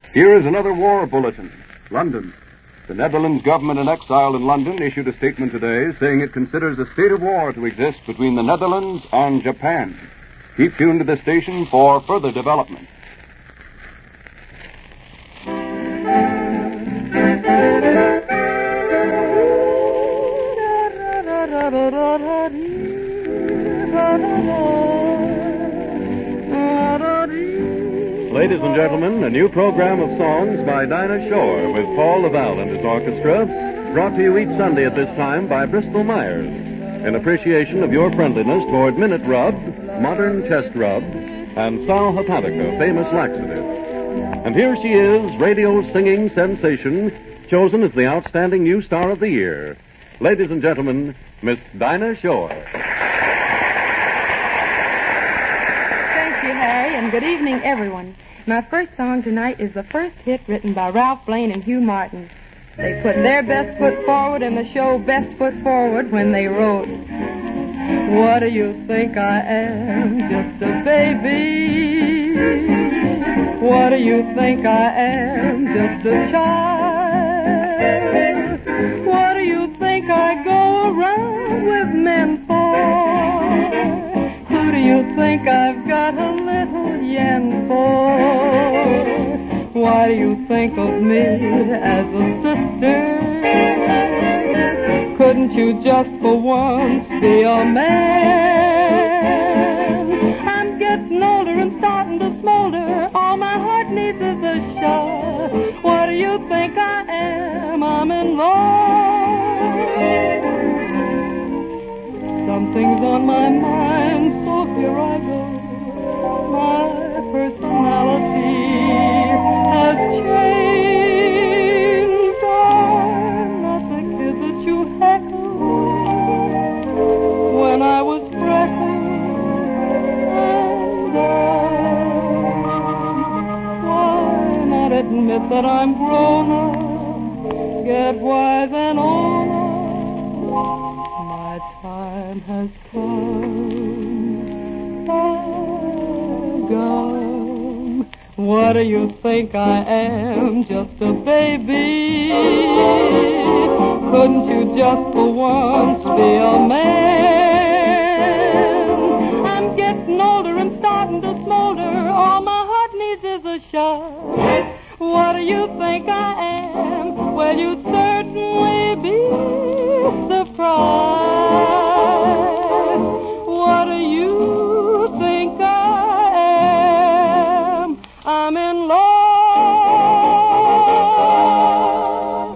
Here is another war bulletin. London. The Netherlands government in exile in London issued a statement today saying it considers a state of war to exist between the Netherlands and Japan. Keep tuned to the station for further development. Ladies and gentlemen, a new program of songs by Dinah Shore with Paul Laval and his orchestra, brought to you each Sunday at this time by Bristol Myers, in appreciation of your friendliness toward Minute Rub, Modern Chest Rub, and Sal Hepatica, famous laxative. And here she is, radio singing sensation, chosen as the outstanding new star of the year. Ladies and gentlemen, Miss Dinah Shore. Thank you, Harry, and good evening, everyone. My first song tonight is the first hit written by Ralph Blaine and Hugh Martin. They put their best foot forward and the show best foot forward when they wrote, "What do you think I am? Just a baby. What do you think I am? Just a child. What do you think I go around with men for? Who do you think I've got a little yen for? Why do you think of me as a sister? Couldn't you just for once be a man? I'm getting older and starting to smolder. All my heart needs is a shot. What do you think I am? I'm in love. Something's on my mind, so here I go. My personality has changed. I'm not the kid that you heckled when I was freckled and dumb. Why not admit that I'm grown up, get wise and old up? My time has come. I've gone. What do you think I am? Just a baby. Couldn't you just for once be a man? I'm getting older and starting to smolder. All my heart needs is a shot. What do you think I am? Well, you'd certainly be surprised. What do you think I am? I'm in love.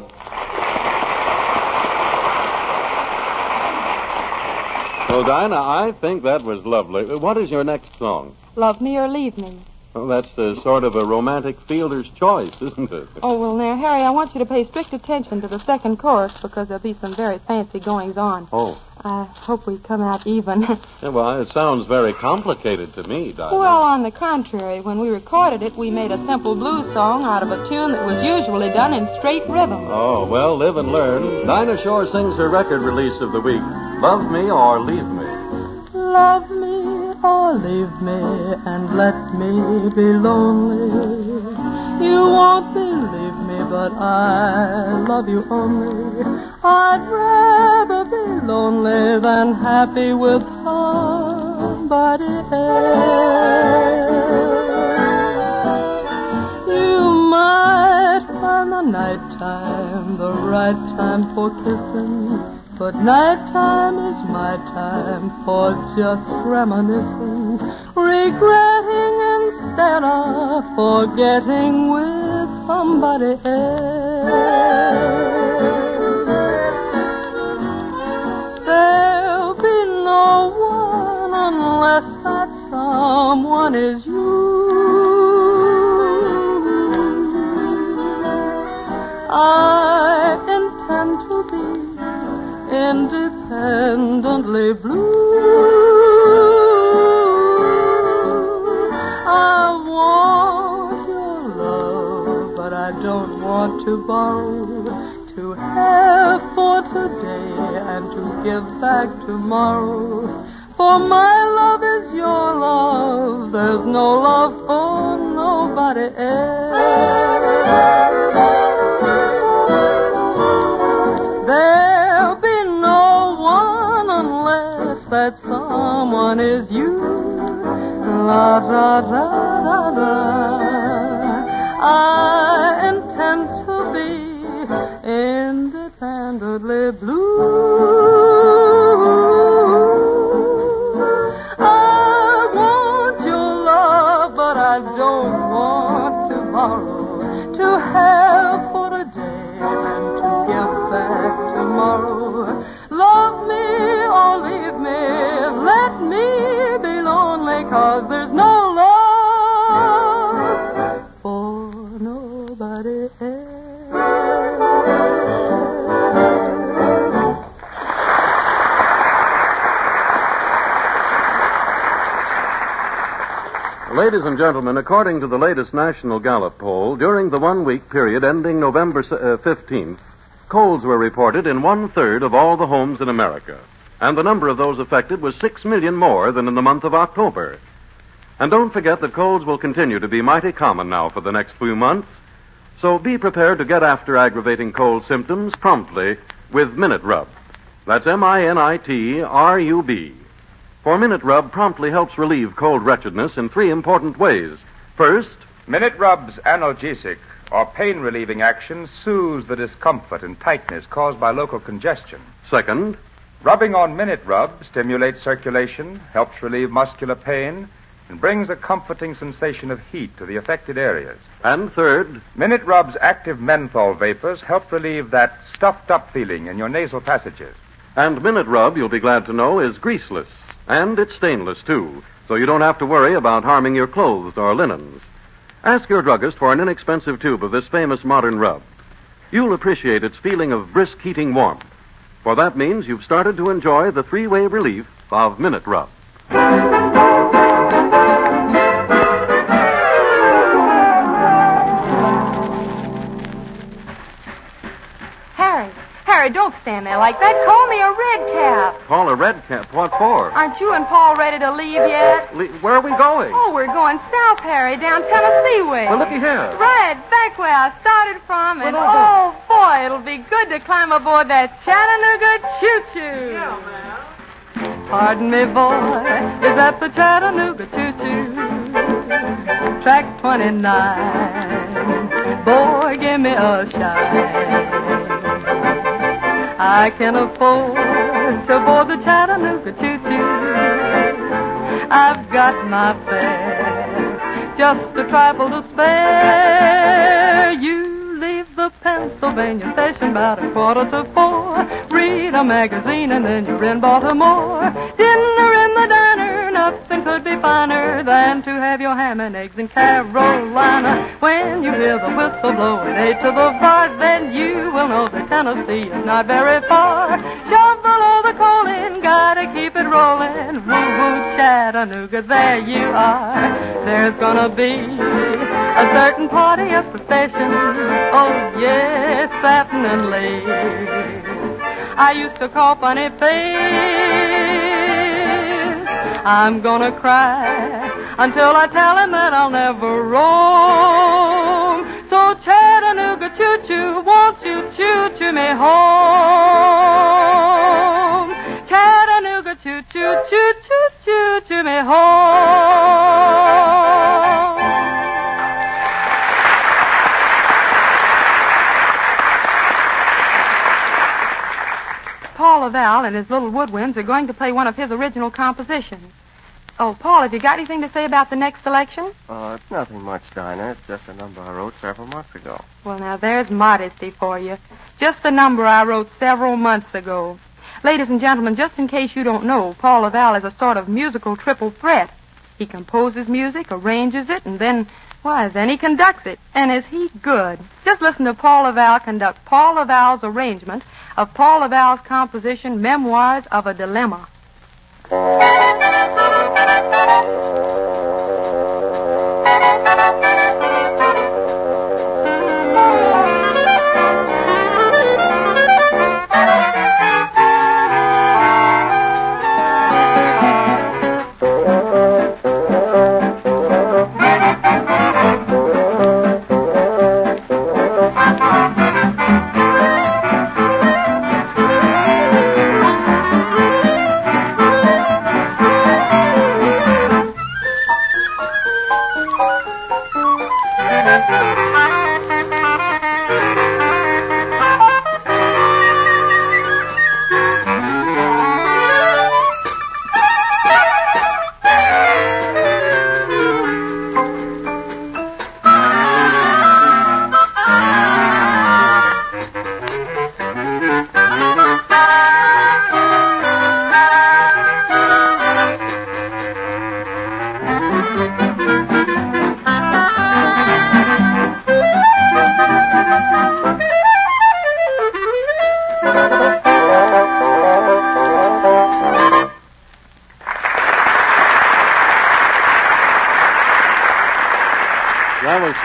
Well, Dinah, I think that was lovely. What is your next song? Love Me or Leave Me. Well, that's sort of a romantic fielder's choice, isn't it? Oh, well, now, Harry, I want you to pay strict attention to the second chorus because there'll be some very fancy goings-on. Oh. I hope we come out even. Yeah, well, it sounds very complicated to me, Dinah. Well, on the contrary, when we recorded it, we made a simple blues song out of a tune that was usually done in straight rhythm. Oh, well, live and learn. Dinah Shore sings her record release of the week, Love Me or Leave Me. Love me or leave me and let me be lonely. You won't believe me, but I love you only. I'd rather be lonely than happy with somebody else. You might find the nighttime the right time for kissing, but nighttime is my time for just reminiscing, regretting instead of forgetting with somebody else. There'll be no one unless that someone is you. I intend to be independently blue. I want your love, but I don't want to borrow, to have for today and to give back tomorrow. For my love is your love, there's no love for nobody else. to have for a day and to give back tomorrow. Love me or leave me, let me be lonely, 'cause there's no love for nobody else. Ladies and gentlemen, according to the latest National Gallup poll, during the one-week period ending November 15th, colds were reported in 1/3 of all the homes in America, and the number of those affected was 6 million more than in the month of October. And don't forget that colds will continue to be mighty common now for the next few months, so be prepared to get after aggravating cold symptoms promptly with Minute Rub. That's MINITRUB. For Minute Rub promptly helps relieve cold wretchedness in 3 important ways. First, Minute Rub's analgesic or pain-relieving action soothes the discomfort and tightness caused by local congestion. second, Rubbing on Minute Rub stimulates circulation, helps relieve muscular pain, and brings a comforting sensation of heat to the affected areas. and third, Minute Rub's active menthol vapors help relieve that stuffed-up feeling in your nasal passages. and Minute Rub, you'll be glad to know, is greaseless. And it's stainless, too, so you don't have to worry about harming your clothes or linens. Ask your druggist for an inexpensive tube of this famous modern rub. You'll appreciate its feeling of brisk heating warmth, for that means you've started to enjoy the 3-way relief of Minute Rub. Harry, don't stand there like that. Call me a red cap. Call a red cap? What for? Aren't you and Paul ready to leave yet? Where are we going? Oh, we're going south, Harry, down Tennessee way. Well, looky here. Right, back where I started from, and oh, boy, it'll be good to climb aboard that Chattanooga choo-choo. Yeah, man. Pardon me, boy, is that the Chattanooga choo-choo? Track 29, boy, give me a shine. I can afford to board the Chattanooga choo-choo. I've got my fare, just a trifle to spare. You leave the Pennsylvania station about 3:45. Read a magazine and then you're in Baltimore. Dinner in the diner, nothing could be finer than to have your ham and eggs in Carolina. When you hear the whistle blowing 8 to the 5, then you will know that Tennessee is not very far. Shovel all the coal in, gotta keep it rolling. Woo-hoo, Chattanooga, there you are. There's gonna be a certain party at the station. Oh, yes, satin and lace. I used to call funny face. I'm gonna cry until I tell him that I'll never roam. So Chattanooga choo-choo, won't you choo-choo me home? Chattanooga choo-choo, choo-choo, choo-choo me home. Paul Laval and his little woodwinds are going to play one of his original compositions. Oh, Paul, have you got anything to say about the next selection? It's nothing much, Dinah. It's just a number I wrote several months ago. Well, now, there's modesty for you. Just the number I wrote several months ago. Ladies and gentlemen, just in case you don't know, Paul Laval is a sort of musical triple threat. He composes music, arranges it, and then he conducts it. And is he good? Just listen to Paul Laval conduct Paul Laval's arrangement of Paul Laval's composition, Memoirs of a Dilemma.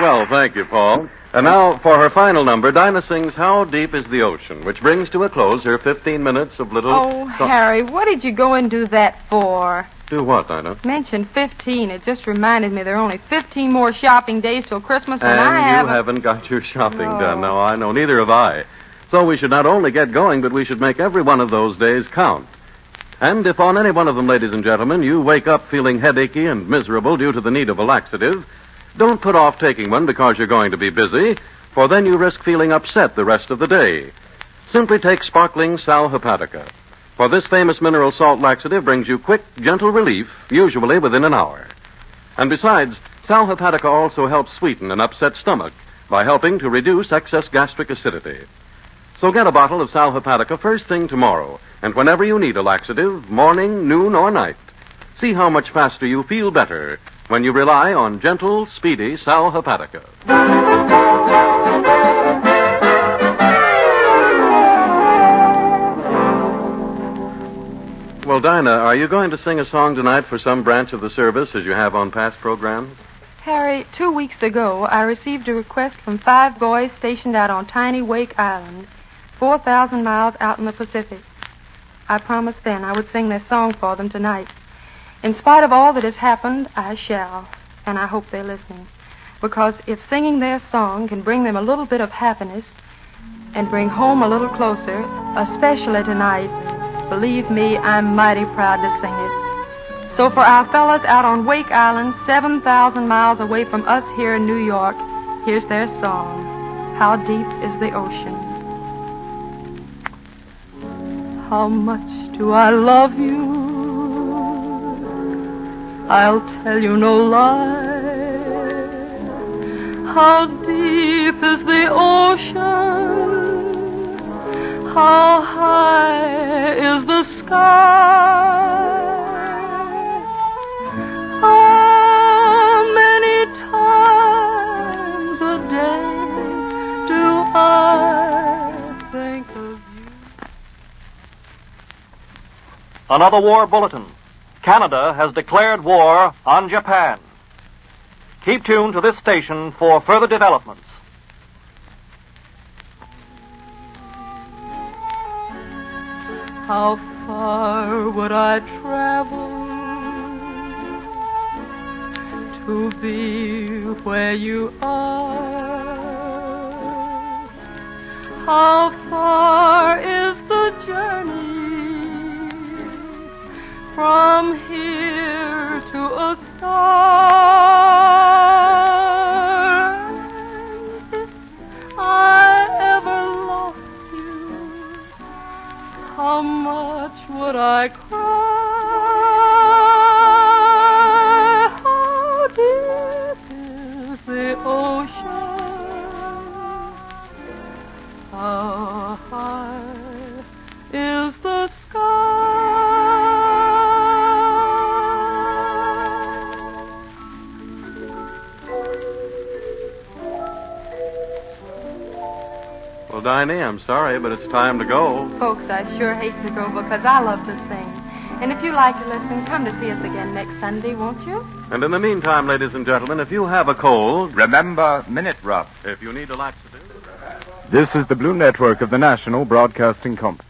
Well, thank you, Paul. And now, for her final number, Dinah sings How Deep is the Ocean, which brings to a close her 15 minutes of little... Oh, Harry, what did you go and do that for? Do what, Dinah? Mentioned 15. It just reminded me there are only 15 more shopping days till Christmas, and I you haven't... haven't got your shopping done. No, I know. Neither have I. So we should not only get going, but we should make every one of those days count. And if on any one of them, ladies and gentlemen, you wake up feeling headachy and miserable due to the need of a laxative, don't put off taking one because you're going to be busy, for then you risk feeling upset the rest of the day. Simply take sparkling Sal Hepatica. For this famous mineral salt laxative brings you quick, gentle relief, usually within an hour. And besides, Sal Hepatica also helps sweeten an upset stomach by helping to reduce excess gastric acidity. So get a bottle of Sal Hepatica first thing tomorrow, and whenever you need a laxative, morning, noon, or night. See how much faster you feel better when you rely on gentle, speedy Sal Hepatica. Well, Dinah, are you going to sing a song tonight for some branch of the service as you have on past programs? Harry, 2 weeks ago, I received a request from 5 boys stationed out on tiny Wake Island, 4,000 miles out in the Pacific. I promised then I would sing their song for them tonight. In spite of all that has happened, I shall, and I hope they're listening. Because if singing their song can bring them a little bit of happiness and bring home a little closer, especially tonight, believe me, I'm mighty proud to sing it. So for our fellas out on Wake Island, 7,000 miles away from us here in New York, here's their song, How Deep is the Ocean. How much do I love you? I'll tell you no lie. How deep is the ocean? How high is the sky? How many times a day do I think of you? Another war bulletin. Canada has declared war on Japan. Keep tuned to this station for further developments. How far would I travel to be where you are? How far is the journey from here to a star? If I ever lost you, how much would I cry? How deep is the ocean? How high is the sky? Well, Dinah, I'm sorry, but it's time to go. Folks, I sure hate to go because I love to sing. And if you like to listen, come to see us again next Sunday, won't you? And in the meantime, ladies and gentlemen, if you have a cold... Remember Minute Rub. If you need a laxative... This is the Blue Network of the National Broadcasting Company.